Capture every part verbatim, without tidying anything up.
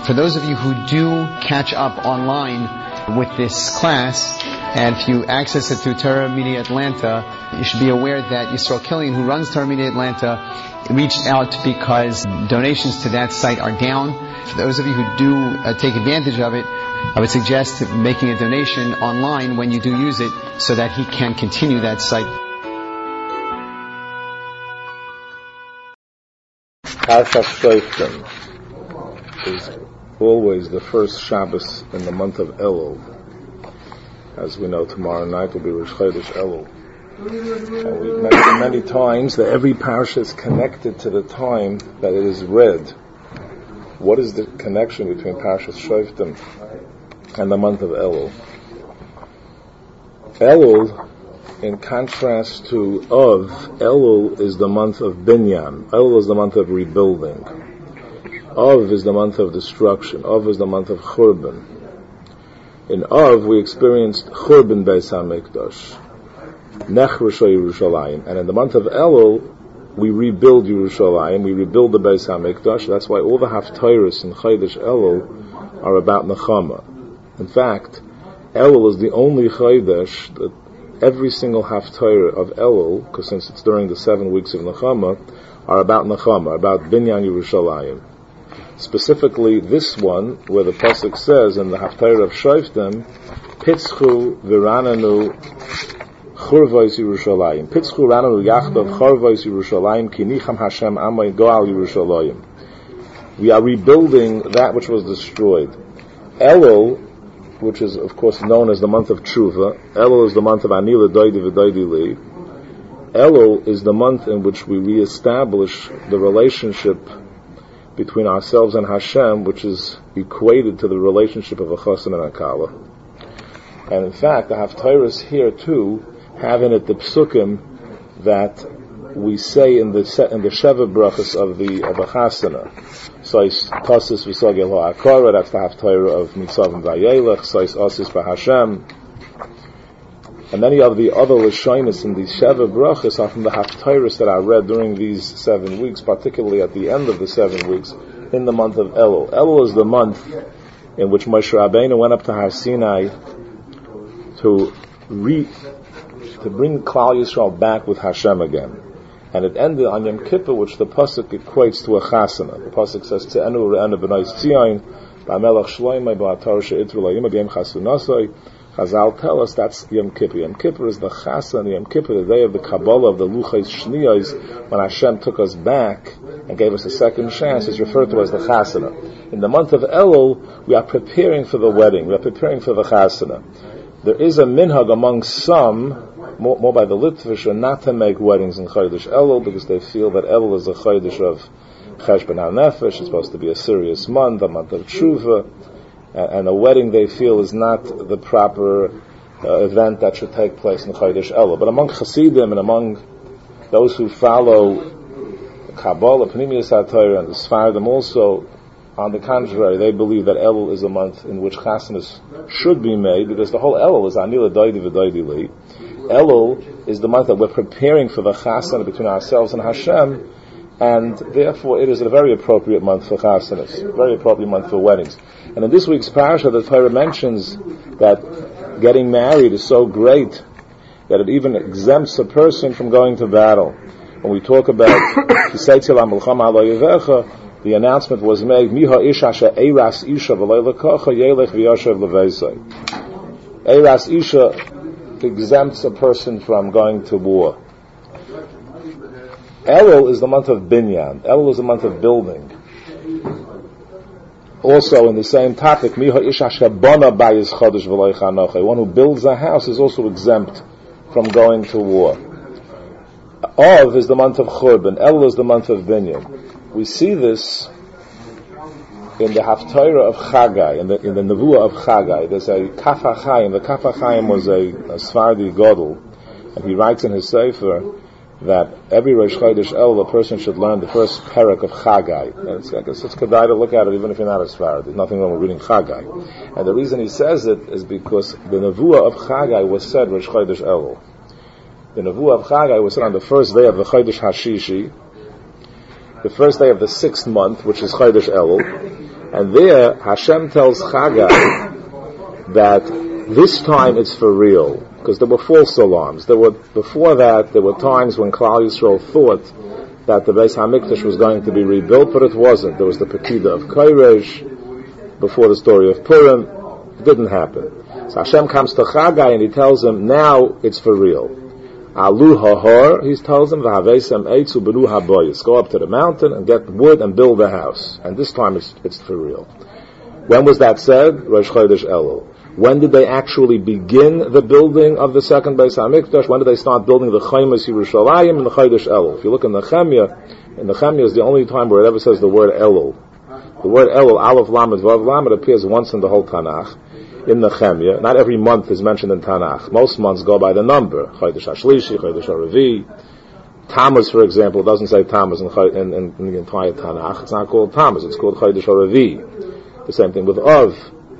For those of you who do catch up online with this class, and if you access it through Torah Media Atlanta, you should be aware that Yisrael Killian, who runs Torah Media Atlanta, reached out because donations to that site are down. For those of you who do uh, take advantage of it, I would suggest making a donation online when you do use it so that he can continue that site. Parshat Shoftim is always the first Shabbos in the month of Elul. As we know, tomorrow night will be Rosh Chodesh Elul. And we've mentioned many times that every parsha is connected to the time that it is read. What is the connection between Parshat Shoftim and the month of Elul? Elul, in contrast to Av, Elul is the month of Binyan. Elul is the month of rebuilding. Av is the month of destruction. Av is the month of Churban. In Av, we experienced Churban Beis HaMikdash, Nechrusha Yerushalayim. And in the month of Elul, we rebuild Yerushalayim, we rebuild the Beis HaMikdash. That's why all the Haftarahs in Chodesh Elul are about Nechama. In fact, Elul is the only Chodesh that every single Haftarah of Elul, because since it's during the seven weeks of Nechama, are about Nechama, about Binyan Yerushalayim. Specifically, this one, where the pasuk says in the Haftarah of Shoftim, Pitzchu v'rananu churvos Yerushalayim. Pitzchu rananu yachdav churvos Yerushalayim ki nicham Hashem amay goal Yerushalayim. We are rebuilding that which was destroyed. Elul, which is of course known as the month of Tshuva, Elul is the month of Anila Doidi v'Doidi Li. Elul is the month in which we reestablish the relationship between ourselves and Hashem, which is equated to the relationship of a chassan and a kala. And in fact, the Haftarahs here too have in it the psukim that we say in the in the Sheva brachas of the of a chasana. Sois tasis v'sagel ha'akara, that's the Haftarah of Mitzavim Vayelech. Sois asis v'Hashem. And many of the other Lashonis in the Sheva brachas are from the Haftarahs that are read during these seven weeks, particularly at the end of the seven weeks, in the month of Elul. Elul is the month in which Moshe Rabbeinu went up to Har Sinai to re, to bring Klal Yisrael back with Hashem again. And it ended on Yom Kippur, which the pasuk equates to a chasana. The pasuk says, Tze'enu re'enu b'nai Tzion, ba'melech shloimei ba'atar she'itru la'yim b'yem chasunasai. Chazal tell us that's Yom Kippur. Yom Kippur is the Chassan, Yom Kippur, the day of the Kabbalah, of the Luchais Shniyos, when Hashem took us back and gave us a second chance, is referred to as the Chasana. In the month of Elul, we are preparing for the wedding, we are preparing for the Chasana. There is a minhag among some, more, more by the Litvish, not to make weddings in Chodesh Elul, because they feel that Elul is a Chodesh of Cheshbon HaNefesh, it's supposed to be a serious month, a month of Tshuva, and a wedding they feel is not the proper uh, event that should take place in Chodesh Elul. But among Hasidim and among those who follow Kabbalah, Pnimiyus HaTorah, and the Sfardim also, on the contrary, they believe that Elul is a month in which Chasanas should be made, because the whole Elul is Anila Doidi V'Doidi Li. Elul is the month that we're preparing for the Chasana between ourselves and Hashem, and therefore it is a very appropriate month for Chasanas, a very appropriate month for weddings. And in this week's parasha, the Torah mentions that getting married is so great that it even exempts a person from going to battle. When we talk about the announcement was made, Miha Isha Eiras Isha V'Leilakacha Yelech V'Yashav L'Veisai. Eiras Isha exempts a person from going to war. Elul is the month of Binyan. Elul is the month of building. Also, in the same topic, Miha Isha Shabana Bayis Chodesh V'Lo Chanochei. One who builds a house is also exempt from going to war. Av is the month of Churban. Elul is the month of Binyan. We see this in the Haftarah of Chagai, in the in the Nevuah of Chagai. There's a Kaf HaChaim. The Kaf HaChaim was a, a Sfardi Godel, and he writes in his Sefer that every Rosh Chodesh Elul, a person should learn the first parak of Chagai. And it's, I guess it's kedai to look at it even if you're not a Sfardi. There's nothing wrong with reading Chagai. And the reason he says it is because the Nevuah of Chagai was said Rosh Chodesh Elul. The Nevuah of Chagai was said on the first day of the Chodesh Hashishi, the first day of the sixth month, which is Chodesh Elul, And there, Hashem tells Chagai that this time it's for real, because there were false alarms. There were, before that, there were times when Klal Yisrael thought that the Beis HaMikdash was going to be rebuilt, but it wasn't. There was the Pekida of Koresh, before the story of Purim. It didn't happen. So Hashem comes to Chagai and he tells him, now it's for real. Alu hahor, he tells him, v'havesem eitzu b'nu haboyis. Go up to the mountain and get wood and build a house. And this time it's, it's for real. When was that said? Rosh Chodesh Elul. When did they actually begin the building of the second Beis HaMikdash? When did they start building the Chaimas Yerushalayim in the Chodesh Elul? If you look in the Nehemiah, in the Nehemiah is the only time where it ever says the word Elul. The word Elul, Aleph Lamed Vav Lamed, appears once in the whole Tanakh. In the Nehemiah, not every month is mentioned in Tanakh. Most months go by the number. Chodesh HaShlishi, Chodesh HaRevi. Tammuz, for example, doesn't say Tammuz in, in, in, in the entire Tanakh. It's not called Tammuz, it's called Chodesh HaRevi. The same thing with Av.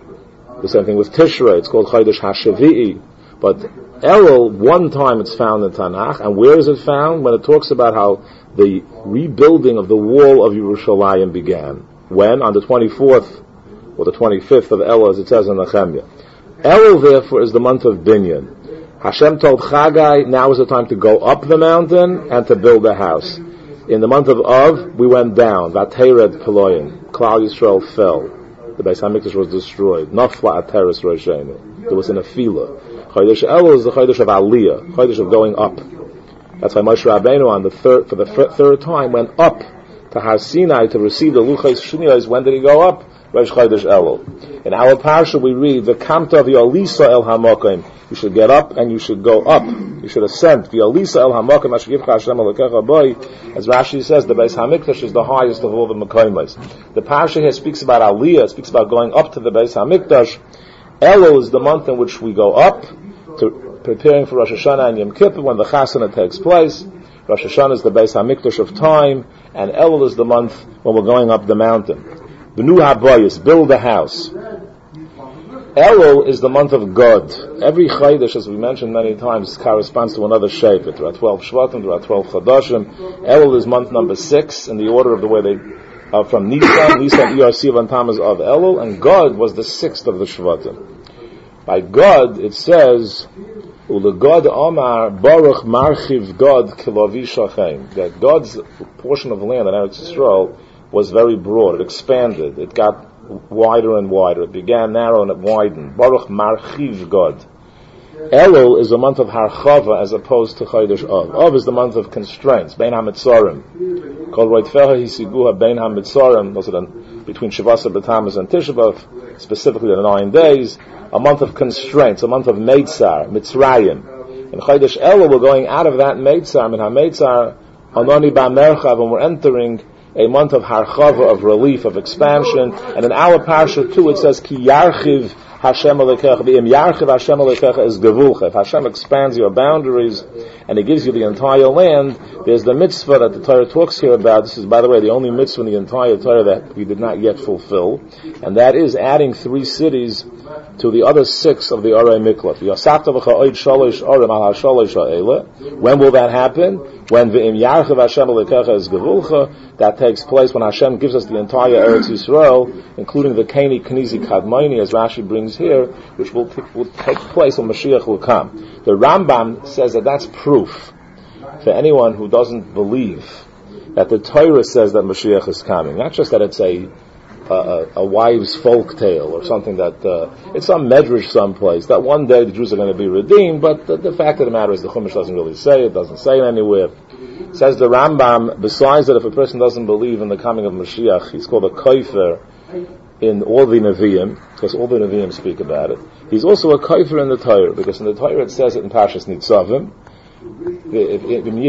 The same thing with Tishrei, it's called Chodesh HaShavi'i. But Elul, one time it's found in Tanakh, and where is it found? When it talks about how the rebuilding of the wall of Yerushalayim began. When? On the twenty-fourth or the twenty-fifth of Elul, as it says in Nehemiah. Elul, therefore, is the month of Binyan. Hashem told Chagai, now is the time to go up the mountain and to build a house. In the month of Av, we went down. Vatered Peloyim. Klal Yisrael fell. The Beis HaMikdash was destroyed. Nafla Ateres Roshenu. There was an Afila. Chodesh Elul is the Chodesh of Aliyah, Chodesh of going up. That's why Moshe Rabbeinu, on the third, for the f- third time, went up to Har Sinai to receive the Luchos Shniyos. When did he go up? Rosh Chodesh Elul. In our parsha we read, the Kamta v'Yalisa el Hamokim. You should get up and you should go up. You should ascend. V'Yalisa el Hamokim asher yivcha Hashem elokecha boi. As Rashi says, the Beis HaMikdash is the highest of all the Mekayimos. The parsha here speaks about Aliyah, speaks about going up to the Beis HaMikdash. Elul is the month in which we go up, to preparing for Rosh Hashanah and Yom Kippur when the Chasana takes place. Rosh Hashanah is the Beis HaMikdash of time, and Elul is the month when we're going up the mountain. B'nu habayis, build a house. Elul is the month of God. Every Chodesh, as we mentioned many times, corresponds to another shape. There are twelve Shvatim, there are twelve Chadashim. Elul is month number six in the order of the way they are from Nisan. Nisan, Iyar, Sivan, Tammuz of Elul, and God was the sixth of the Shvatim. By God, it says, Ulegod Omar Baruch Marchiv God Kilavi Shachem. That God's portion of land in Eretz Yisrael was very broad. It expanded. It got wider and wider. It began narrow and it widened. Baruch Marchiv God. Elul is a month of Harchava as opposed to Chodesh Av. Av is the month of constraints. Bein HaMitzorim. Called Roitfecha Hisiguha Bein HaMitzorim. Those are the, between Shavasa B'Tammuz and Tisha B'Av, specifically the nine days. A month of constraints. A month of Meitzar, Mitzrayim. In Chodesh Elul, we're going out of that Meitzar. In HaMeitzar, Anoni Ba'Merchav, and we're entering a month of Harchava, of relief, of expansion. And in our parsha too, it says, Ki Yarchiv Hashem Alekecha. V'im Yarchiv Hashem Alekecha is Gevulcha. If Hashem expands your boundaries and He gives you the entire land, there's the mitzvah that the Torah talks here about. This is, by the way, the only mitzvah in the entire Torah that we did not yet fulfill. And that is adding three cities to the other six of the Arei Miklat. When will that happen? When V'im Yarchiv Hashem Alekecha is Gevulcha. That takes place when Hashem gives us the entire Eretz Yisrael, including the Keni Knizi Kadmoni, as Rashi brings here, which will, t- will take place when Mashiach will come. The Rambam says that that's proof for anyone who doesn't believe that the Torah says that Mashiach is coming. Not just that it's a a, a wives' folk tale or something that uh, it's some medrash someplace that one day the Jews are going to be redeemed. But the, the fact of the matter is the Chumash doesn't really say it. Doesn't say it anywhere. Says the Rambam, besides that, if a person doesn't believe in the coming of Mashiach, he's called a kofer in all the Nevi'im, because all the Nevi'im speak about it. He's also a kofer in the Torah, because in the Torah it says it in Parshas Nitzavim, that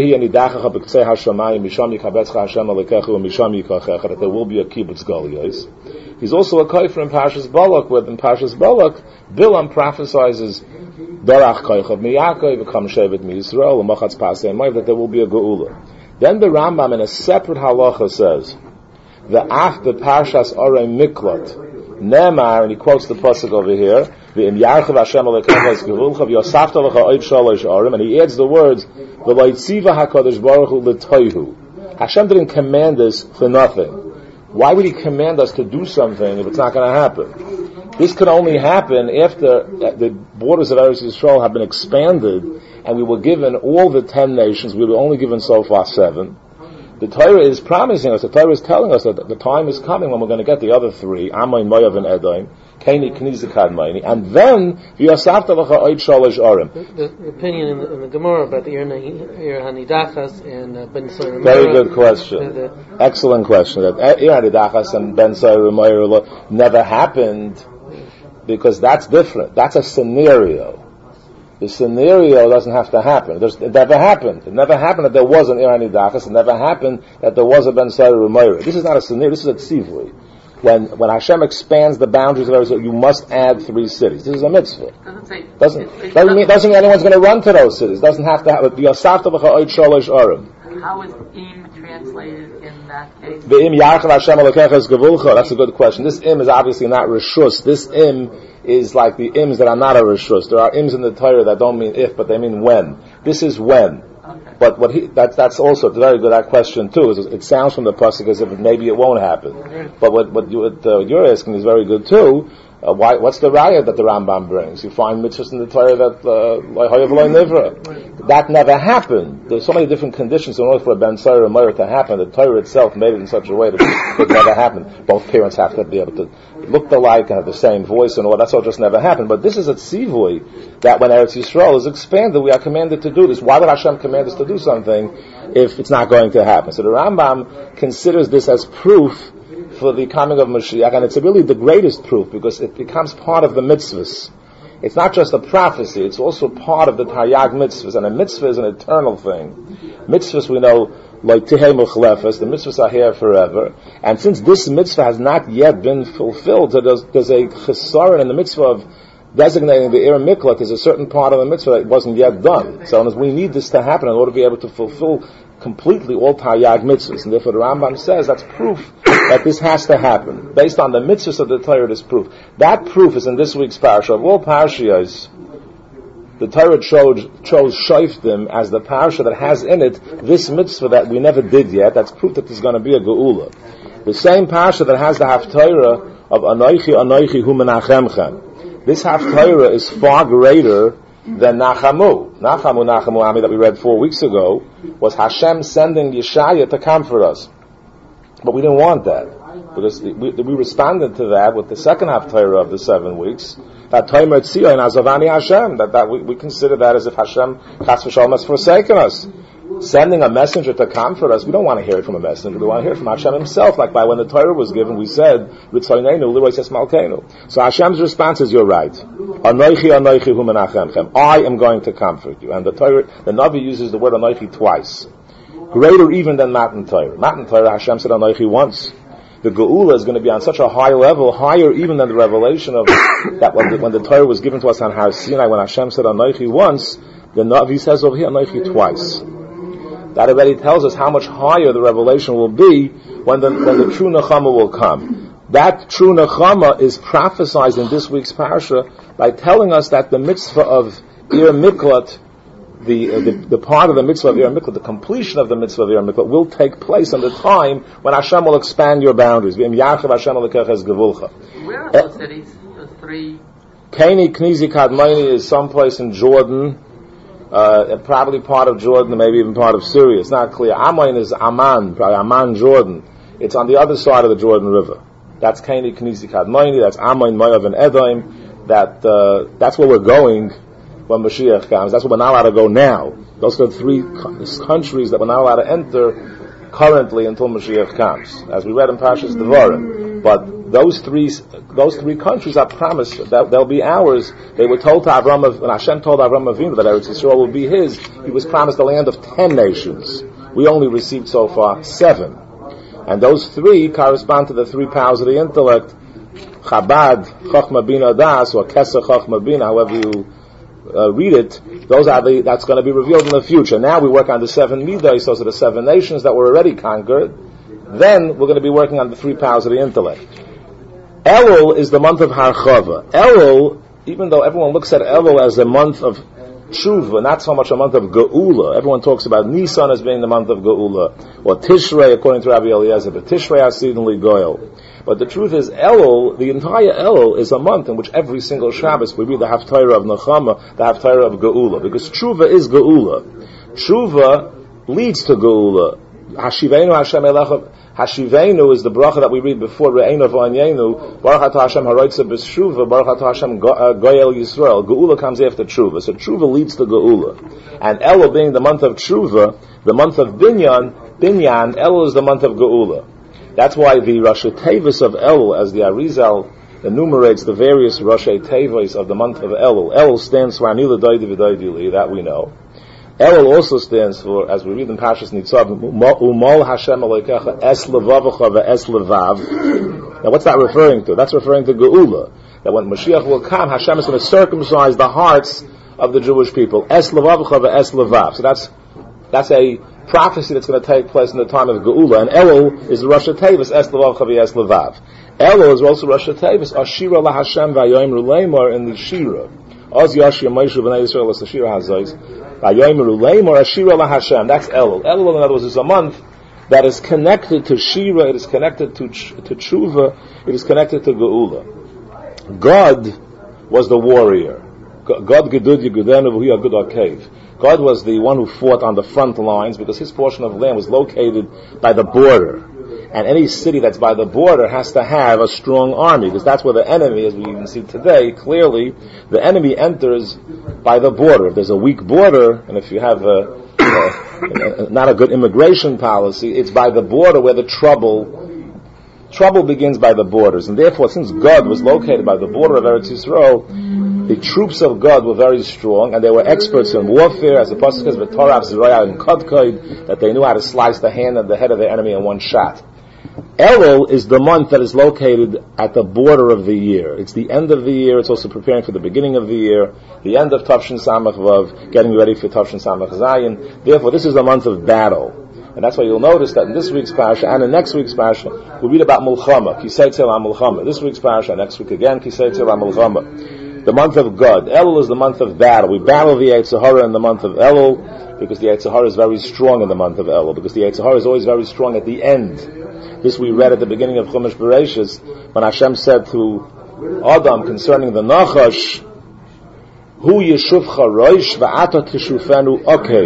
there will be a kibbutz galuyos. He's also a kofer in Parshas Balak, where in Parshas Balak, Bilam prophesizes Berach koichav miyakov v'kam shevet miyisrael u'machatz pasei ma'av, that there will be a geula. Then the Rambam in a separate halacha says the af the Parshas Arei Miklat Nemar, and he quotes the pasuk over here, v'im yarchav Hashem alekecha es gevulcha v'yosafta lecha oid shalosh arim, and he adds the words v'loitziva hakadosh baruch hu l'toihu. Hashem didn't command this for nothing. Why would he command us to do something if it's not going to happen? This could only happen after the borders of Eretz Yisrael have been expanded and we were given all the ten nations. We were only given so far seven. The Torah is promising us, the Torah is telling us that the time is coming when we're going to get the other three, Amoin, Moav, and Edom, Kaini, Knizi, Kadmoni, and then, V'yasafta l'cha oid shalosh orim. The, the opinion in the, in the Gemara about the Ir Hanidachas and uh, Ben Soyer. Very good question. The, the, Excellent question. That Ir Hanidachas and Ben Soyer never happened because that's different. That's a scenario. The scenario doesn't have to happen. There's, it never happened. It never happened that there was an Ir Hanidachas. It never happened that there was a Ben Soyer Umayra. This is not a scenario. This is a tzivui. When when Hashem expands the boundaries of Israel, you must add three cities. This is a mitzvah. Doesn't say, doesn't it, it doesn't mean doesn't mean anyone's going to run to those cities. Doesn't have to have it. Yasafta l'cha oid shalosh orim. How is im translated in that case? The im yarchel Hashem alekecha es gevulcha. That's a good question. This im is obviously not rishus. This im is like the ims that are not a rishus. There are ims in the Torah that don't mean if, but they mean when. This is when. Okay. But what he, that's, that's also very good, that question too, is it sounds from the pasuk as if maybe it won't happen. Okay. But what, what, you, what uh, you're asking is very good too. Uh, why, what's the raya that the Rambam brings? You find mitzvahs in the Torah that, uh, that never happened. There's so many different conditions in order for a Ben Soyer or Moyer to happen. The Torah itself made it in such a way that it never happened. Both parents have to be able to look alike and have the same voice and all. That's all just never happened. But this is a tzivui that when Eretz Yisrael is expanded, we are commanded to do this. Why would Hashem command us to do something if it's not going to happen? So the Rambam considers this as proof for the coming of Mashiach, and it's really the greatest proof because it becomes part of the mitzvahs. It's not just a prophecy, it's also part of the Taryag mitzvahs, and a mitzvah is an eternal thing. Mitzvahs, we know, like Tehei Muchlefes, the mitzvahs are here forever, and since this mitzvah has not yet been fulfilled, so there's, there's a chesaron in the mitzvah of designating the Ir Miklat as a certain part of the mitzvah that wasn't yet done. So we need this to happen in order to be able to fulfill completely all Taryag mitzvahs, and therefore the Rambam says that's proof that this has to happen. Based on the mitzvahs of the Torah, this proof. That proof is in this week's parasha. Of all parashas, the Torah chose, chose Shoftim as the parasha that has in it this mitzvah that we never did yet. That's proof that there's going to be a geula. The same parasha that has the Haftarah of Anoichi, Anoichi Hu Menachemchem. This Haftarah is far greater than Nachamu. Nachamu, Nachamu Ami that we read four weeks ago was Hashem sending Yeshaya to comfort us. But we didn't want that. Because we, we responded to that with the second half Torah of the seven weeks. That Tomer Tzio and Azavani Hashem. That, that we, we consider that as if Hashem Chas v'Shalom has forsaken us. Sending a messenger to comfort us, we don't want to hear it from a messenger. We want to hear it from Hashem himself. Like by when the Torah was given, we said, Ritzoyneinu, Leroy says Malkeinu. So Hashem's response is, you're right. Anoichi, Anoichi, Hu Menachemchem. I am going to comfort you. And the Torah, the Navi uses the word Anoichi twice. Greater even than Matan Torah. Matan Torah, Hashem said Anoichi once. The Geula is going to be on such a high level, higher even than the revelation of that when the, when the Torah was given to us on Har Sinai, when Hashem said Anoichi once, the Navi says over here Anoichi twice. That already tells us how much higher the revelation will be when the, when the true Nechama will come. That true Nechama is prophesied in this week's parasha by telling us that the mitzvah of Ir Miklat, the, uh, the the part of the mitzvah of Ir Miklat, the completion of the mitzvah of Ir Miklat, will take place in the time when Hashem will expand your boundaries. Where are those cities? Those three? Kaini, Knizi, Kadmoni is someplace in Jordan. Uh, probably part of Jordan, maybe even part of Syria. It's not clear. Ammon is Amman, probably Amman, Jordan. It's on the other side of the Jordan River. That's Kaini, Knizi, Kadmoni. That's Ammon, Moav, and Edom. That uh, that's where we're going when Mashiach comes. That's where we're not allowed to go now. Those are the three co- countries that we're not allowed to enter currently until Mashiach comes, as we read in Parshas Devarim. But those three, those three countries are promised that they'll be ours. They were told to Avram, when Hashem told Avram Avinu that Eretz Yisrael will be his, he was promised a land of ten nations. We only received so far seven. And those three correspond to the three powers of the intellect, Chabad, Chochma Bina Das, or Kesser Chochma Bina, however you uh, read it. Those are the, that's going to be revealed in the future. Now we work on the seven Midas, those are the seven nations that were already conquered. Then we're going to be working on the three powers of the intellect. Elul is the month of Harchava. Elul, even though everyone looks at Elul as a month of Tshuva, not so much a month of Geula. Everyone talks about Nisan as being the month of Geula, or Tishrei according to Rabbi Eliezer, but Tishrei Hasidonly Goyel. But the truth is, Elul, the entire Elul, is a month in which every single Shabbos we read the Haftarah of Nechama, the Haftarah of Geula, because Tshuva is Geula. Tshuva leads to Geula. Hashivenu Hashem Elecha. Hashivenu is the bracha that we read before Re'enu V'Anyenu. Baruch Atah Hashem Haroitza B'Shuva. Baruch Atah Hashem Goyel Yisrael. Geula comes after Tshuva. So Tshuva leads to Geula. And Elul being the month of Tshuva, the month of Binyan, Binyan, Elul is the month of Geula. That's why the Rashi Tevis of Elul, as the Arizal enumerates the various Rashi Tevis of the month of Elul. Elul stands for Anila Doidi V'Doidi, that we know. Elul also stands for, as we read in Parshas Nitzav, Umol Hashem Elokecha Es Levavecha Ve'es Levav. Now what's that referring to? That's referring to Geula. That when Mashiach will come, Hashem is going to circumcise the hearts of the Jewish people. Es Levavecha Ve'es Levav. So that's, that's a prophecy that's going to take place in the time of Geula. And Elul is Rosh Tevis Es Levavecha Ve'es Levav. Elul is also Rosh Tevis Ashira La Hashem V'Yoyim Ruleimar in the Shira. Oz Yashia Moshe B'nai Yisrael as the Shira Hazois. V'Yoyim Ruleimar Ashira La Hashem. That's Elul. Elul, in other words, is a month that is connected to Shira, it is connected to to Tshuva, it is connected to Geula. God was the warrior. God Gedud Yegudenu V'Hu Yagud Akev. God was the one who fought on the front lines because his portion of land was located by the border. And any city that's by the border has to have a strong army, because that's where the enemy, as we even see today, clearly, the enemy enters by the border. If there's a weak border, and if you have a, a, a, not a good immigration policy, it's by the border where the trouble, trouble begins by the borders. And therefore, since God was located by the border of Eretz Yisrael, the troops of God were very strong, and they were experts in warfare, as the Pasuk says, V'torah Zeraya and Kodkoid, that they knew how to slice the hand and the head of their enemy in one shot. Elul is the month that is located at the border of the year. It's the end of the year. It's also preparing for the beginning of the year. The end of Tavshin Samach Vav, getting ready for Tavshin Samach Zayin. Therefore, this is the month of battle. And that's why you'll notice that in this week's parasha and in next week's parasha, we read about Mulchama, Kisei Tzil HaMulchama. This week's parasha, next week again, Kisei Tzil HaMulchama. The month of God. Elul is the month of battle. We battle the Yetzer Hara in the month of Elul, because the Yetzer Hara is very strong in the month of Elul, because the Yetzer Hara is always very strong at the end. This we read at the beginning of Chumash Bereshis, when Hashem said to Adam concerning the Nachash, Hu Yeshuvcha Roish V'ata Tishufenu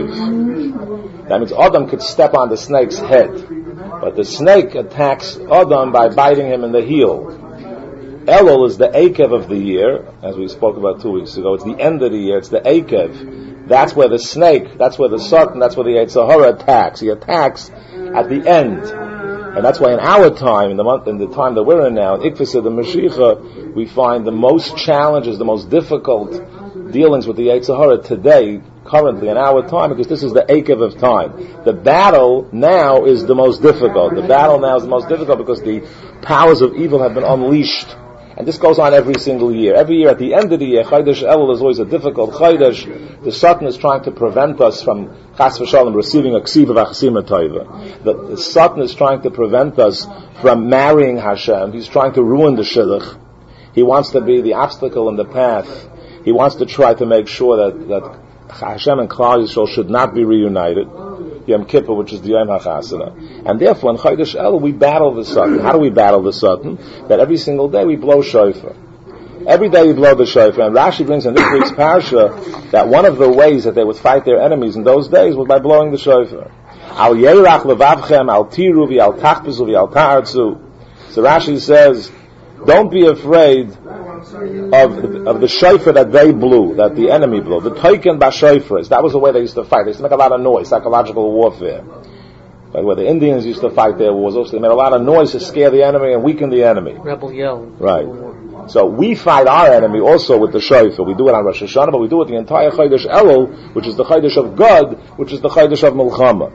Okev. That means Adam could step on the snake's head, but the snake attacks Adam by biting him in the heel. Elul is the Akev of the year, as we spoke about two weeks ago. It's the end of the year, it's the Akev. That's where the snake, that's where the Satan, that's where the Yetzer Hara attacks. He attacks at the end. And that's why in our time, in the month, in the time that we're in now, in Ikvasa, the Mashiach, we find the most challenges, the most difficult dealings with the Yetzer Hara today, currently in our time, because this is the Akev of time. The battle now is the most difficult. The battle now is the most difficult because the powers of evil have been unleashed. And this goes on every single year. Every year, at the end of the year, Chodesh Elul is always a difficult Chodesh. The Satan is trying to prevent us from Chas v'Shalom receiving a Ksiva v'Chasima Toiva. The, the Satan is trying to prevent us from marrying Hashem. He's trying to ruin the Shidduch. He wants to be the obstacle in the path. He wants to try to make sure that, that Hashem and Klal Yisrael should not be reunited. Yom Kippur, which is the Yom HaChasana. And therefore, in Chodesh Elul, we battle the Satan. How do we battle the Satan? That every single day we blow shofar. Every day we blow the shofar. And Rashi brings in this week's parasha that one of the ways that they would fight their enemies in those days was by blowing the shofar. Al Yerach levavchem, al tiru, v'al tachpizu, v'al ta'artzu. So Rashi says, don't be afraid of the, of the shofar that they blew, that the enemy blew. The toiken b'shofars, that was the way they used to fight. They used to make a lot of noise, psychological warfare. Like where the Indians used to fight their wars, also they made a lot of noise to scare the enemy and weaken the enemy. Rebel yell. Right. So we fight our enemy also with the shofar. We do it on Rosh Hashanah, but we do it the entire Chodesh Elul, which is the Chodesh of God, which is the Chodesh of Milchama.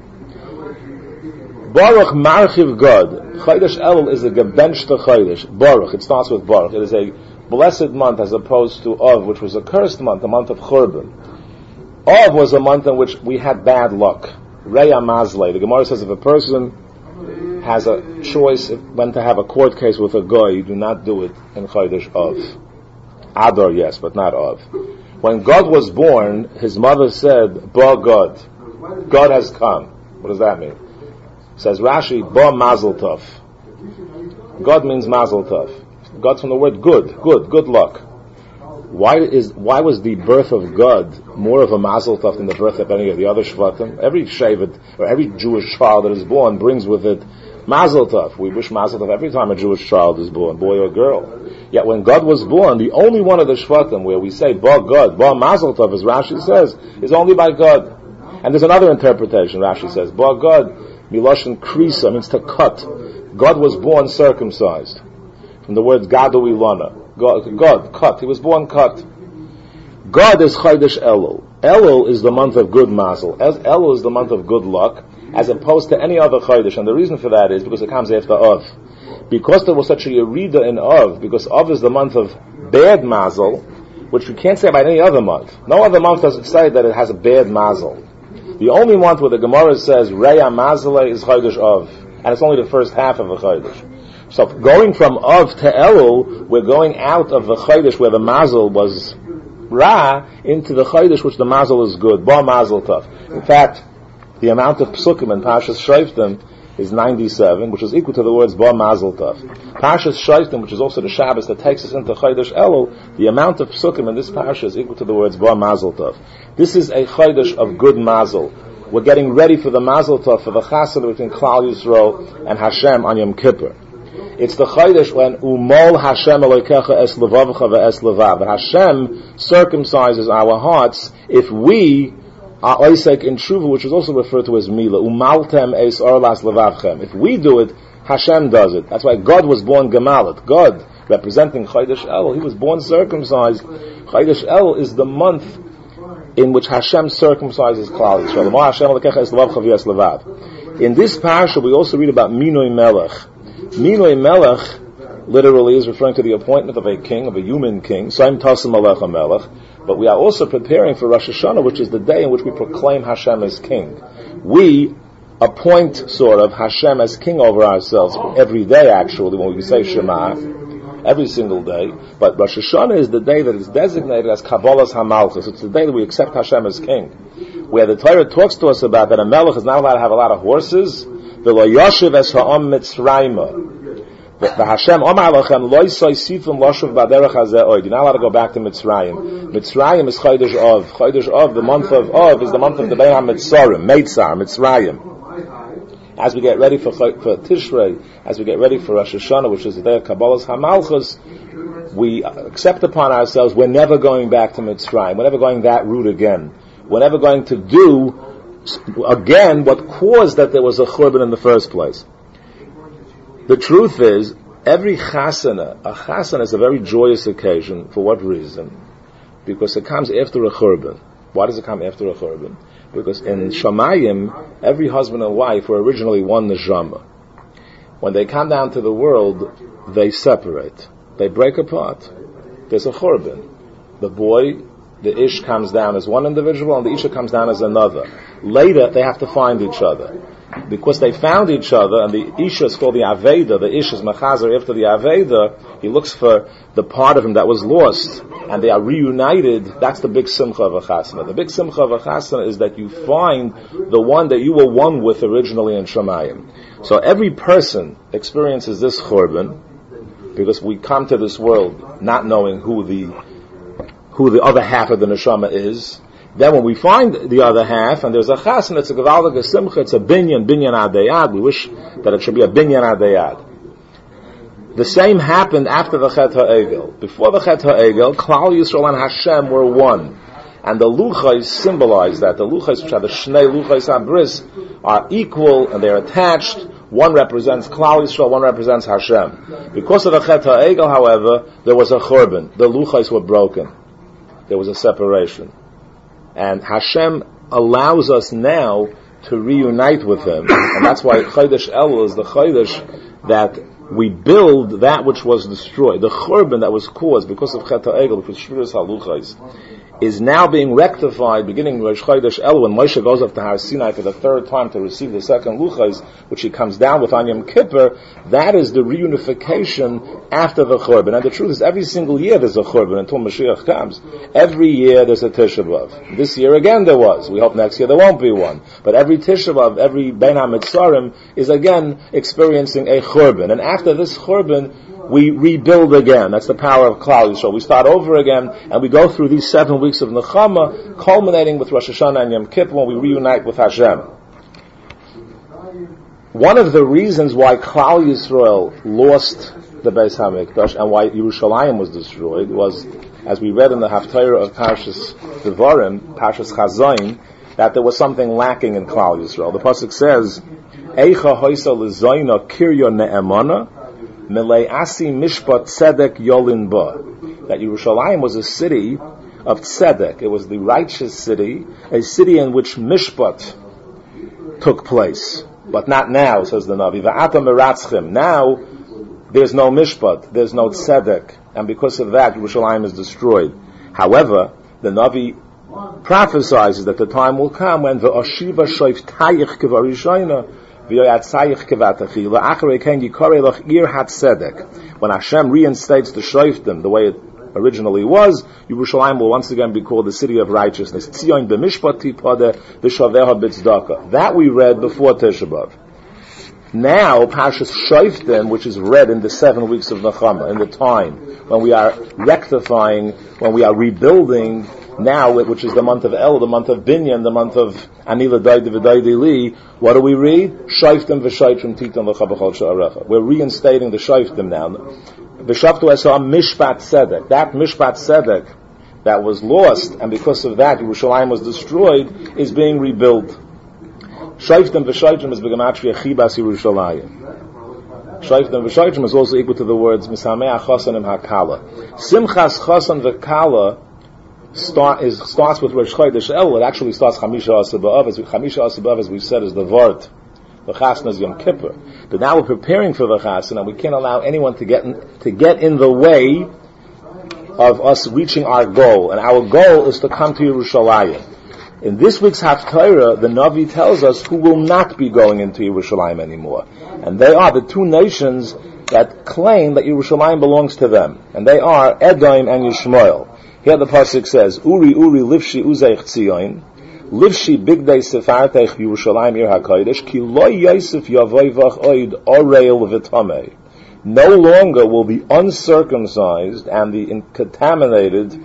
Baruch Marchiv God. Chodesh Elul is a gebenchte Chodesh. Baruch. It starts with Baruch. It is a blessed month as opposed to Av, which was a cursed month, the month of Churban. Av was a month in which we had bad luck. Reya Mazle. The Gemara says if a person has a choice when to have a court case with a guy, you do not do it in Chodesh Av. Adar, yes, but not Av. When God was born, his mother said, Ba God. God has come. What does that mean? Says Rashi, Ba Mazel Tov. God means Mazel Tov. God's from the word good, good, good luck. Why is why was the birth of God more of a Mazel Tov than the birth of any of the other Shvatim? Every Shevet, or every Jewish child that is born brings with it Mazel Tov. We wish Mazel Tov every time a Jewish child is born, boy or girl. Yet when God was born, the only one of the Shvatim where we say Ba God, Ba Mazel Tov, as Rashi says, is only by God. And there's another interpretation. Rashi says Ba God, Miloshin Krisa, means to cut. God was born circumcised. From the words Gadu Ilana. God, God, cut. He was born cut. God is Chodesh Elul. Elul is the month of good mazel. As Elul is the month of good luck, as opposed to any other Chodesh. And the reason for that is because it comes after Av. Because there was such a Yerida in Av, because Av is the month of bad mazel, which you can't say about any other month. No other month does it say that it has a bad mazel. The only month where the Gemara says Reya Mazale is Chodesh Av. And it's only the first half of a Chodesh. So going from Av to Elul, we're going out of the Chodesh where the Mazel was Ra into the Chodesh which the Mazel is good. Ba Mazel Tov. In fact, the amount of Psukim in Parshas Shoftim is ninety-seven, which is equal to the words Ba Mazel Tov. Parshas Shoftim, which is also the Shabbos that takes us into Chodesh Elul, the amount of Psukim in this Parsha is equal to the words Ba Mazel Tov. This is a Chodesh of good Mazel. We're getting ready for the Mazel Tov, for the Chasana between Klal Yisrael and Hashem on Yom Kippur. It's the Chodesh when Umol Hashem Elokecha Es Levavcha Ve'es Levav. That Hashem circumcises our hearts if we are Oisek in Tshuva, which is also referred to as Mila. Umaltem Es Orlas Levavchem. If we do it, Hashem does it. That's why God was born Gemalit. God, representing Chodesh Elul, he was born circumcised. Chodesh Elul is the month in which Hashem circumcises Klal Yisrael. Hashem Elokecha Es Levavcha Ve'es Levav. In this parasha, we also read about Minoi Melech. Minoi Melech literally is referring to the appointment of a king, of a human king. Saim Tasim Melech HaMelech. But we are also preparing for Rosh Hashanah, which is the day in which we proclaim Hashem as king. We appoint sort of Hashem as king over ourselves every day, actually, when we say Shema, every single day. But Rosh Hashanah is the day that is designated as Kabbalas HaMalchus. It's the day that we accept Hashem as king. Where the Torah talks to us about that a Melech is not allowed to have a lot of horses. The Yoshev es ha'am Mitzrayma. The Hashem Omar Lachem Lo Yisai Sifim Loshev Baderech Hazeh Oid. You're not allowed to go back to Mitzrayim. Mitzrayim is Chodesh Av. Chodesh Av, the month of Av, is the month of the Bein HaMitzorim, Meitzar, Mitzrayim. As we get ready for, for Tishrei, as we get ready for Rosh Hashanah, which is the day of Kabbalas HaMalchus, we accept upon ourselves we're never going back to Mitzrayim. We're never going that route again. We're never going to do again what caused that there was a churban in the first place. The truth is, every chasana, a chasana is a very joyous occasion. For what reason? Because it comes after a churban. Why does it come after a churban? Because in Shamayim, every husband and wife were originally one neshama. When they come down to the world, they separate. They break apart. There's a churban. The boy, the ish comes down as one individual, and the isha comes down as another. Later, they have to find each other. Because they found each other, and the isha is called the Aveda, the ish is Mechazer after the Aveda, he looks for the part of him that was lost, and they are reunited. That's the big simcha of a chasana. The big simcha of a chasana is that you find the one that you were one with originally in Shamayim. So every person experiences this churban, because we come to this world not knowing who the who the other half of the neshama is. Then when we find the other half, and there's a chasana, it's a gevaldig simcha, it's a binyan, binyan adayad. We wish that it should be a binyan adayad. The same happened after the Chet HaEgel. Before the Chet HaEgel, Klal Yisrael and Hashem were one. And the luchais symbolize that. The luchais, which are the shnei luchais abris, are equal and they're attached. One represents Klal Yisrael, one represents Hashem. Because of the Chet HaEgel, however, there was a churban. The luchais were broken. There was a separation. And Hashem allows us now to reunite with Him. And that's why Chodesh Elul is the Chodesh that we build that which was destroyed. The churban that was caused because of Chet HaEgel, which was Shviras HaLuchos, is now being rectified beginning Rosh Chodesh Elul when Moshe goes up to Har Sinai for the third time to receive the second Luchos, which he comes down with on Yom Kippur. That is the reunification after the Churban. And the truth is, every single year there's a Churban until Mashiach comes. Every year there's a Tisha B'Av. This year again there was. We hope next year there won't be one. But every Tisha B'Av, every Bein HaMitzarim is again experiencing a Churban. And after this Churban, we rebuild again. That's the power of Klal Yisrael. We start over again, and we go through these seven weeks of Nechama, culminating with Rosh Hashanah and Yom Kippur when we reunite with Hashem. One of the reasons why Klal Yisrael lost the Beis HaMikdash and why Yerushalayim was destroyed was, as we read in the Haftarah of Parshas Devarim, Parshas Chazayin, that there was something lacking in Klal Yisrael. The pasuk says, "Eicha hoisa lezoyna kirya ne'emana, Melei Asi Mishpat Tzedek Yolin Ba." That Yerushalayim was a city of Tzedek. It was the righteous city, a city in which Mishpat took place. But not now, says the Navi. Va'ata Meratzchim. Now, there's no Mishpat, there's no Tzedek. And because of that, Yerushalayim is destroyed. However, the Navi prophesies that the time will come when the Ashiva Shoif Tayich Kevarishayna, when Hashem reinstates the Shoiftim the way it originally was, Yerushalayim will once again be called the city of righteousness. That we read before Tisha B'Av. Now, Parshas Shoiftim, which is read in the seven weeks of Nechama, in the time when we are rectifying, when we are rebuilding, now, which is the month of El, the month of Binyan, the month of Anila Daidi V'Daidi Li, what do we read? Shoiftim v'shoitrim titan l'chabachol sha'arecha. We're reinstating the Shoiftim now. V'shavtu esam mishpat tzedek. That mishpat tzedek that was lost, and because of that Yerushalayim was destroyed, is being rebuilt. Shoiftim v'shoitrim is b'gematria chibas Yerushalayim. Shoiftim v'shoitrim is also equal to the words Misameach Chasanim Hakala. Simchas Chasan v'Kala Start is starts with Rosh Chodesh Elul. It actually starts Chamisha Asar B'Av. As Chamisha Asar B'Av, as we said, is the Vart. The Chasna is Yom Kippur. But now we're preparing for the Chasna, and we can't allow anyone to get in, to get in the way of us reaching our goal. And our goal is to come to Yerushalayim. In this week's Haftarah, the Navi tells us who will not be going into Yerushalayim anymore, and they are the two nations that claim that Yerushalayim belongs to them, and they are Edom and Yishmael. Here the pasuk says, "Uri Uri livshi uzeich tzion, livshi bigdei sefarteich Yerushalayim ir hakodesh, ki lo yosef yavoivach oid oreil v'tamei." No longer will the uncircumcised and the contaminated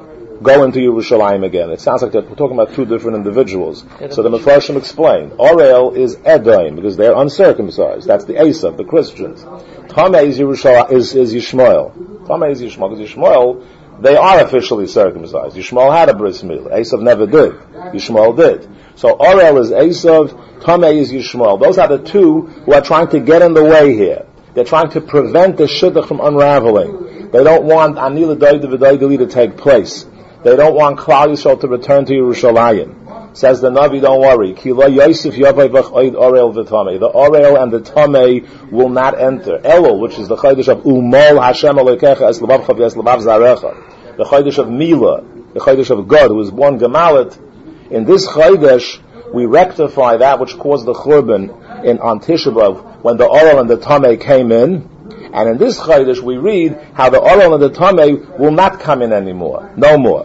go into Yerushalayim again. It sounds like that we're talking about two different individuals. So the Mefarshim explain, Oreil is Edom because they're uncircumcised. That's the Esav, the Christians. Tamei is Yerushalayim, is, is Yishmael. Tamei is Yishmael because Yishmael, they are officially circumcised. Yishmael had a bris milah. Esav never did. Yishmael did. So Orel is Esav, Tamei is Yishmael. Those are the two who are trying to get in the way here. They're trying to prevent the shidduch from unraveling. They don't want Anila Daida V'Daidali to take place. They don't want Klal Yisrael to return to Yerushalayim. Says the Navi, don't worry. Ki lo Yosef Yavayvach Oid Orel V'Tamei. The Orel and the Tamei will not enter. Elul, which is the Chodesh of Umol Hashem Alekecha Es Lebavcha V'es Lebav Zarecha. The Chodesh of Mila, the Chodesh of God, who was born Gemalit. In this Chodesh, we rectify that which caused the Churban in on Tisha B'Av, when the Orel and the Tamei came in. And in this Chodesh, we read how the Orel and the Tamei will not come in anymore. No more.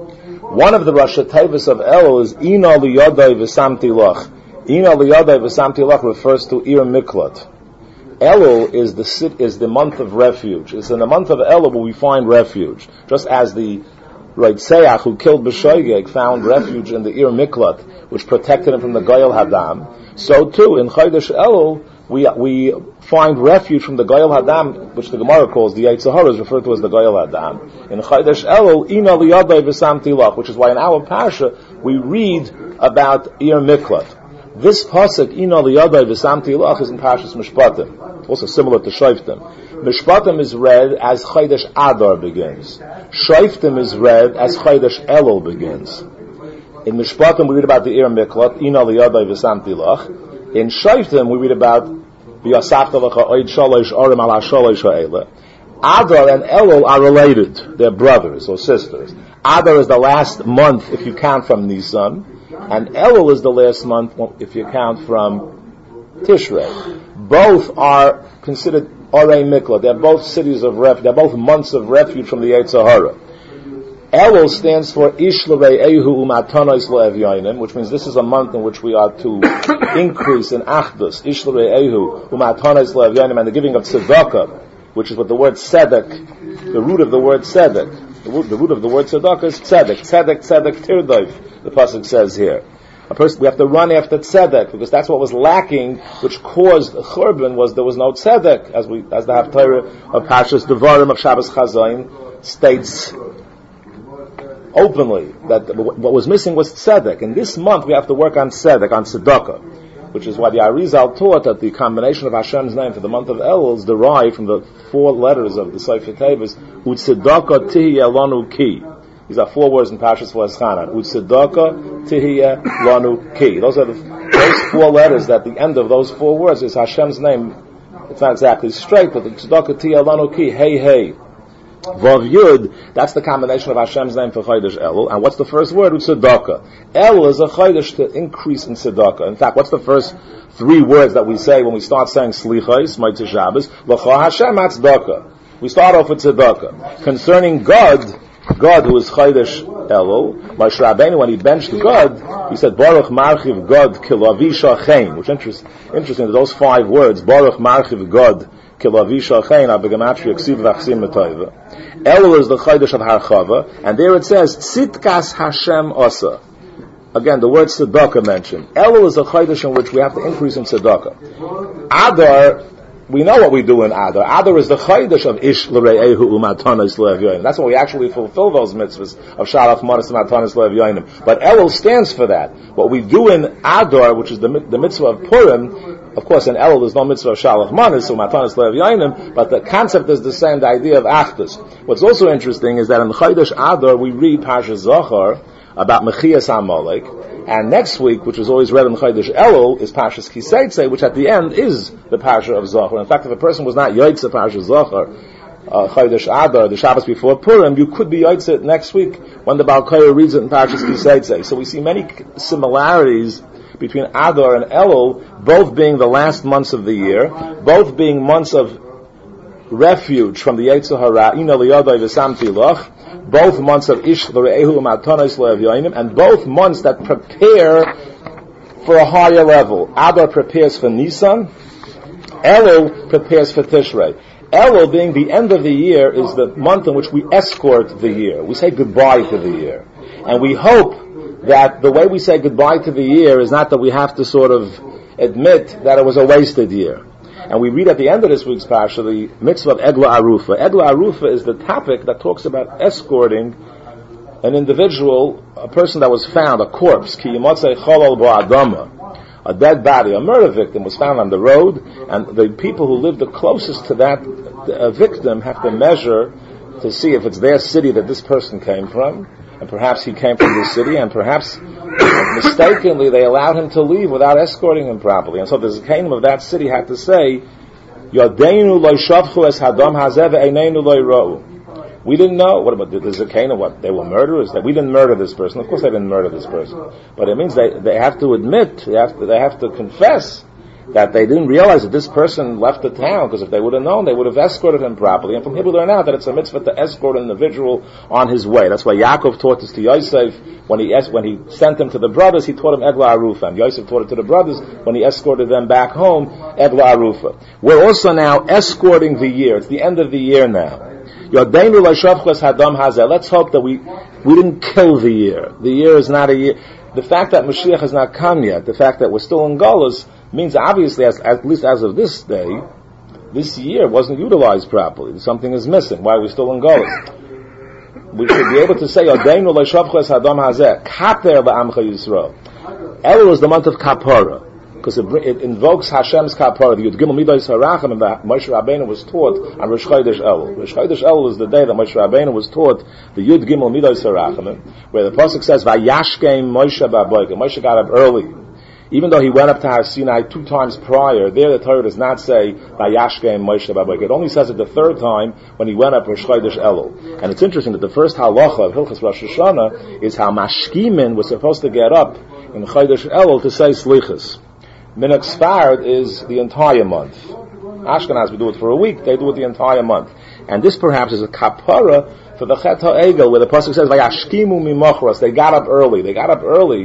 One of the Rosh Tevis of Elul is Ina Liyadai V'Samti Lach. Ina Liyadai V'Samti Lach refers to Ir Miklat. Elul is the is the month of refuge. It's in the month of Elul where we find refuge. Just as the Reitzeach who killed B'Shoigeg found refuge in the Ir Miklat, which protected him from the Goyal Hadam, so too in Chodesh Elul we we find refuge from the Goyal Hadam, which the Gemara calls the Yetzer Hara, is referred to as the Goyal Hadam. In Chodesh Elul, Ina Liyadai V'Samti Lach, which is why in our Parsha we read about Ir Miklat. This pasuk, Ina Liyadai V'Samti Lach, is in Parshas Mishpatim, also similar to Shoiftim. Mishpatim is read as Chodesh Adar begins. Shoiftim is read as Chodesh Elul begins. In Mishpatim we read about the Ir Miklat, Ina Liyadai V'Samti Lach. In Shoiftim we read about Adar and Elul are related. They're brothers or sisters. Adar is the last month if you count from Nisan, and Elul is the last month if you count from Tishrei. Both are considered Orei Mikla. They're both cities of refuge. They're both months of refuge from the Yetzer Hara. Elul stands for Ish L'Re'ehu U'Matonos Le'Evyonim, which means this is a month in which we are to increase in Achdus. Ish L'Re'ehu U'Matonos Le'Evyonim, and the giving of tzedakah, which is what the word tzedek, the root of the word tzedek, the root, the root of the word tzedakah is tzedek, tzedek, tzedek, tirdoif, the pasuk says here. A person, we have to run after tzedek, because that's what was lacking, which caused churban, was there was no tzedek, as we, as the Haftarah of Parshas Devarim of Shabbos Chazayin states openly, that what was missing was tzedek. In this month we have to work on tzedek, on tzedakah, which is why the Arizal taught that the combination of Hashem's name for the month of Elul is derived from the four letters of the Sefer Tevis, Utzedakah Tihiyeh Lanu Ki. These are four words in Parshas V'eschanan. Utzedakah Tihiyeh Lanu Ki. Those are the, those four letters, that the end of those four words is Hashem's name. It's not exactly straight, but the Utzedakah Tihiyeh Lanu Ki, hey, hey. Vav Yud, that's the combination of Hashem's name for Chodesh Elul. And what's the first word? Tzedakah. Elul is a Chodesh to increase in tzedakah. In fact, what's the first three words that we say when we start saying Slichos, Motzei Shabbos? L'cha Hashem HaTzedakah. We start off with tzedakah. Concerning God, God who is Chodesh Elul, Moshe Rabbeinu, when he benched God, he said, Baruch Marchiv God Kilavi Shachein, which is interesting, those five words, Baruch Marchiv God Elul is the Chodesh of Harchava, and there it says, Tzidkas Hashem Osa. Again, the word tzedakah mentioned. Elul is a Chodesh in which we have to increase in tzedakah. Adar, we know what we do in Adar. Adar is the Chodesh of Ish L'Re'ehu U'Matonos Le'Evyonim. That's when we actually fulfill those mitzvahs of Shalach Manas Matonos Le'Evyonim. But Elul stands for that. What we do in Adar, which is the, the mitzvah of Purim, of course, in Elul there's no mitzvah of Shalach Manas or Matanis Le'Evyonim, but the concept is the same, the idea of Achdus. What's also interesting is that in Chodesh Adar we read Parshas Zohar about Mechias Amalek, and next week, which is always read in Chodesh Elul, is Parshas Kiseitze, which at the end is the Parsha of Zohar. In fact, if a person was not Yotzei Parshas Zohar, uh, Chodesh Adar, the Shabbos before Purim, you could be Yotzei next week when the Baal Koyah reads it in Parshas Kiseitze. So we see many similarities between Adar and Elul, both being the last months of the year, both being months of refuge from the Yetzer Hara, Ina Liyadai V'Samti Loch, both months of Ish L'Re'ehu U'Matonos Le'Evyonim, and both months that prepare for a higher level. Adar prepares for Nisan, Elul prepares for Tishrei. Elul, being the end of the year, is the month in which we escort the year. We say goodbye to the year. And we hope that the way we say goodbye to the year is not that we have to sort of admit that it was a wasted year. And we read at the end of this week's parsha the mitzvah of Egla Arufa. Egla Arufa is the topic that talks about escorting an individual, a person that was found, a corpse, ki yimotzei cholol bo'adama, a dead body, a murder victim was found on the road, and the people who live the closest to that uh, victim have to measure to see if it's their city that this person came from, and perhaps he came from this city, and perhaps mistakenly they allowed him to leave without escorting him properly. And so the Zakanim of that city had to say, Yodeinu lo shavchu es hadam hazeh ve'eineinu lo yira'u. We didn't know. What about the Zakanim? What? They were murderers? That we didn't murder this person. Of course they didn't murder this person. But it means they, they have to admit, they have to, they have to confess that they didn't realize that this person left the town, because if they would have known, they would have escorted him properly. And from here we learn out that it's a mitzvah to escort an individual on his way. That's why Yaakov taught this to Yosef when he es- when he sent him to the brothers. He taught him Egla Arufa, and Yosef taught it to the brothers when he escorted them back home. Egla Arufa. We're also now escorting the year. It's the end of the year now. Yodeinu l'shavchus hadam hazeh. Let's hope that we we didn't kill the year. The year is not a year. The fact that Mashiach has not come yet, the fact that we're still in Golus, means obviously, as, at least as of this day, this year wasn't utilized properly. Something is missing. Why are we still in Golus? We should be able to say, Yodeinu l'shavchus hadam hazeh, kaper ba'amcha Yisrael. Elul is the month of Kapara, because it, it invokes Hashem's Kapara. The Yud Gimel Midos Harachim, and Moshe Rabbeinu was taught on Rosh Chodesh Elul. Rosh Chodesh Elul is the day that Moshe Rabbeinu was taught the Yud Gimel Midos Harachim, where the pasuk says, Vayashkem Moshe ba'boiker. Moshe got up early Even though he went up to Har Sinai two times prior, there the Torah does not say Vayashkem Moshe B'Boker. It only says it the third time when he went up Rosh Chodesh Elul. And it's interesting that the first halacha of Hilchas Rosh Hashanah is how Mashkimin was supposed to get up in Chodesh Elul to say Slichas. Minhag Sfard is the entire month. Ashkenaz, we do it for a week, they do it the entire month. And this perhaps is a kapara for the Chet HaEgel, where the pasuk says Vayashkimu Mimochros. They got up early. They got up early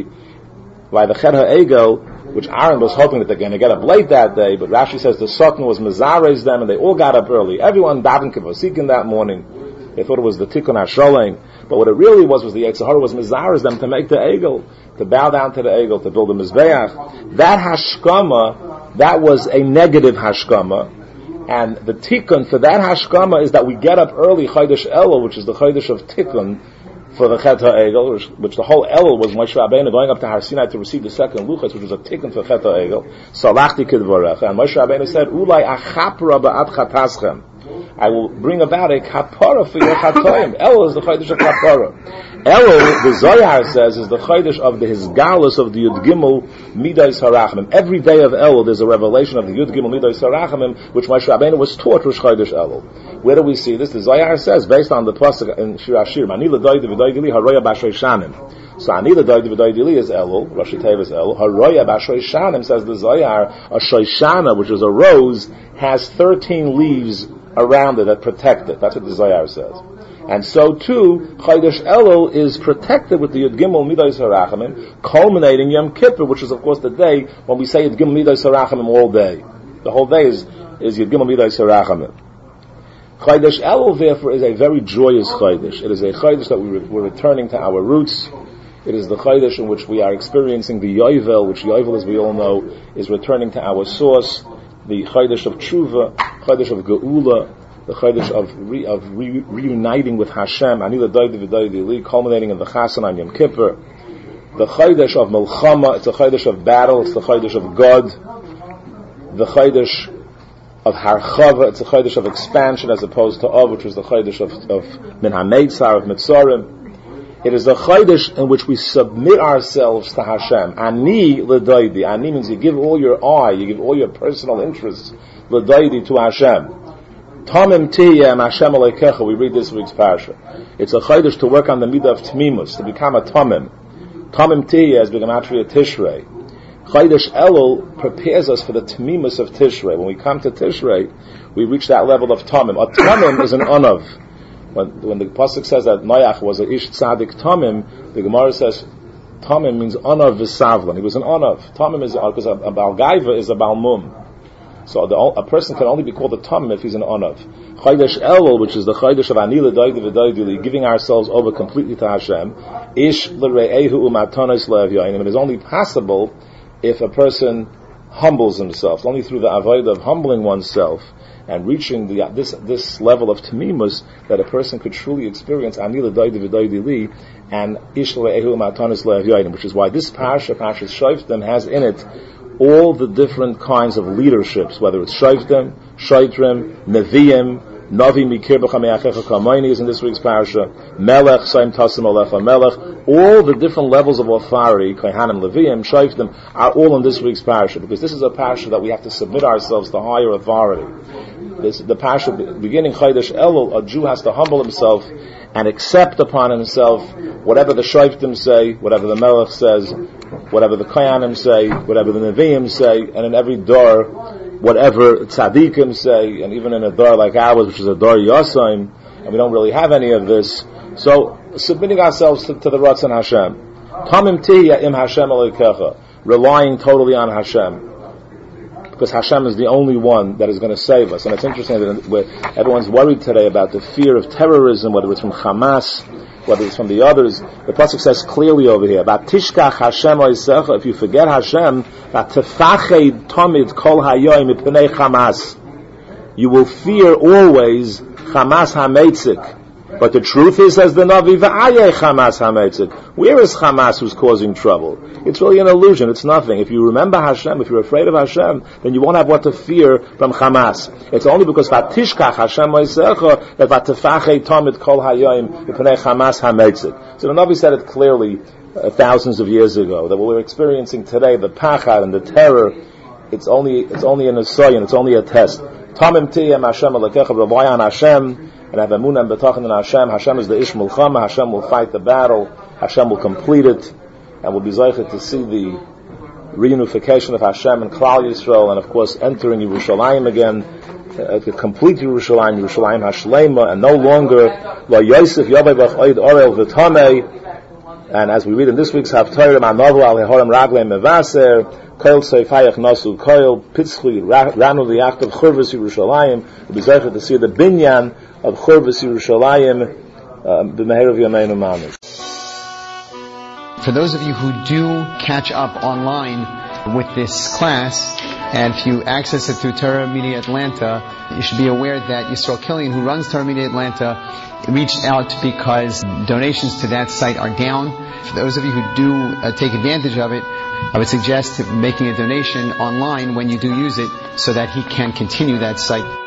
by the Chet HaEgel, which Aaron was hoping that they're going to get up late that day, but Rashi says the Satan was Mezarez them, and they all got up early. Everyone davened Kivosikin that morning. They thought it was the Tikkun HaSholem, but what it really was was the Yetzer Hara was Mezarez them to make the Egel, to bow down to the Egel, to build a Mizbeach. That Hashkama, that was a negative Hashkama, and the Tikkun for that Hashkama is that we get up early, Chodesh Elul, which is the Chodesh of Tikkun, for the Chet HaEgel, which, which the whole Elul was Moshe Rabbeinu going up to Har Sinai to receive the second Luchas, which was a tikkun for Chet HaEgel. Salachti kidvarecha. And Moshe Rabbeinu said, Ulai achapra ba'at chataschem. I will bring about a kapara for your chatoim. Elul is the Chodesh of kapara. Elul, the Zohar says, is the Chodesh of the Hisgalus of the Yud Gimel Midas Harachamim. Every day of Elul, there's a revelation of the Yud Gimel Midas Harachamim, which Moshe Rabbeinu was taught Rosh Chodesh Elul. Where do we see this? The Zohar says, based on the pasuk in Shir Ashir, Mani l'doydi v'doydi haroya b'ashrei shanim. So Ani l'doydi v'doydi is Elul, Rosh Tev is Elul. Haroya b'ashrei shanim, says the Zohar, a shoshana, which is a rose, has thirteen leaves around it that protect it. That's what the Zohar says. And so too, Chodesh Elul is protected with the Yud Gimel Midas Harachamim, culminating Yom Kippur, which is of course the day when we say Yud Gimel Midas Harachamim all day. The whole day is, is Yud Gimel Midas Harachamim. Chodesh Elul, therefore, is a very joyous Chodesh. It is a Chodesh that we re- we're returning to our roots. It is the Chodesh in which we are experiencing the Yovel, which Yovel, as we all know, is returning to our source. The Chodesh of Tshuva, Chodesh of Geula, the Chodesh of, re, of re, reuniting with Hashem, Ani l'doydi v'doydi li, culminating in the Chasan on Yom Kippur. The Chodesh of Melchama, it's the Chodesh of battle, it's the Chodesh of God. The Chodesh of Harchava, it's the Chodesh of expansion as opposed to Av, which is the Chodesh of, of Min HaMeitzar, of Mitzorim. It is the Chodesh in which we submit ourselves to Hashem. Ani l'doydi. Ani means you give all your eye, you give all your personal interests, l'doydi, to Hashem. Tamim tiyem Hashem aleikecha, we read this week's parasha. It's a Chodesh to work on the midah of Tmimus, to become a Tamim. Tamim tiyeh is B'gematria Tishrei. Chodesh Elul prepares us for the Tmimus of Tishrei. When we come to Tishrei, we reach that level of Tamim. A Tamim is an Onav. When, when the pasuk says that Noach was a Ish Tzadik Tamim, the Gemara says Tamim means Onav v'Savlan. He was an Onav. Tamim is, because a, a Balgaiva is a Balmum. So the, a person can only be called a Tamim if he's an Onav. Chodesh Elul, which is the Chodesh of Ani l'doydi v'doydi, giving ourselves over completely to Hashem, Ish l're'ehu u'matanos le'avyoinim. It is only possible if a person humbles himself, only through the avodah of humbling oneself and reaching the, this this level of tamimus, that a person could truly experience Ani l'doydi v'doydi li and Ish l're'ehu u'matanos le'avyoinim, which is why this parasha, Parashat Shoftim, has in it all the different kinds of leaderships, whether it's Shoftim, Shoitrim, Nevi'im, Navi Mikir B'chameyachecha Kamayni is in this week's parasha, Melech, Saim Tasim Alecha Melech, all the different levels of authority, Kohanim, Leviim, Shoftim, are all in this week's parasha, because this is a parasha that we have to submit ourselves to higher authority. This, the parasha beginning Chodesh Elul, a Jew has to humble himself and accept upon himself whatever the Shoftim say, whatever the Melech says, whatever the Kohanim say, whatever the Nevi'im say, and in every door, whatever tzaddikim say, and even in a door like ours, which is a door Yosayim, and we don't really have any of this. So, submitting ourselves to, to the Ratzon Hashem. Tamim tiyeh im Hashem aleikecha, relying totally on Hashem. Because Hashem is the only one that is going to save us. And it's interesting that everyone's worried today about the fear of terrorism, whether it's from Hamas, whether it's from the others. The pasuk says clearly over here, "Vatishkach Hashem oisecha." If you forget Hashem, "Vatefached tamid kol hayoyim mipnei Hamas." You will fear always Hamas hameitzik. But the truth is, says the Navi, "Va'ayeh Hamas hameitzik." Where is Hamas who's causing trouble? It's really an illusion. It's nothing. If you remember Hashem, if you're afraid of Hashem, then you won't have what to fear from Hamas. It's only because Vatishkach Hashem oisecha that Vatefached tamid kol hayoyim mipnei Hamas hameitzik. So the Navi said it clearly uh, thousands of years ago. That what we're experiencing today, the pachad and the terror, it's only it's only an asayin, it's only a test. Tamim tiyem Hashem alekecha, rely on Hashem, and have emunah and betachan in Hashem. Hashem is the ish mulchama. Hashem will fight the battle. Hashem will complete it, and will be zeichet to see the reunification of Hashem and Klal Yisrael, and of course entering Yerushalayim again, uh, to complete Yerushalayim, Yerushalayim Hashlema, and no longer La Yosef Yavai B'Chayd Orel V'Tamei. And as we read in this week's Haftarah, Ma'anavu Al Hehorim Raglei Mevaser, Koil Seifayach Nasu Koil Pitzchui Ranu Liachtav Churvus Yerushalayim. We'll be zeichet to see the binyan of Churvus Yerushalayim b'Meher Yameinu Mamish. For those of you who do catch up online with this class, and if you access it through Torah Media Atlanta, you should be aware that Yisrael Killian, who runs Torah Media Atlanta, reached out because donations to that site are down. For those of you who do uh, take advantage of it, I would suggest making a donation online when you do use it so that he can continue that site.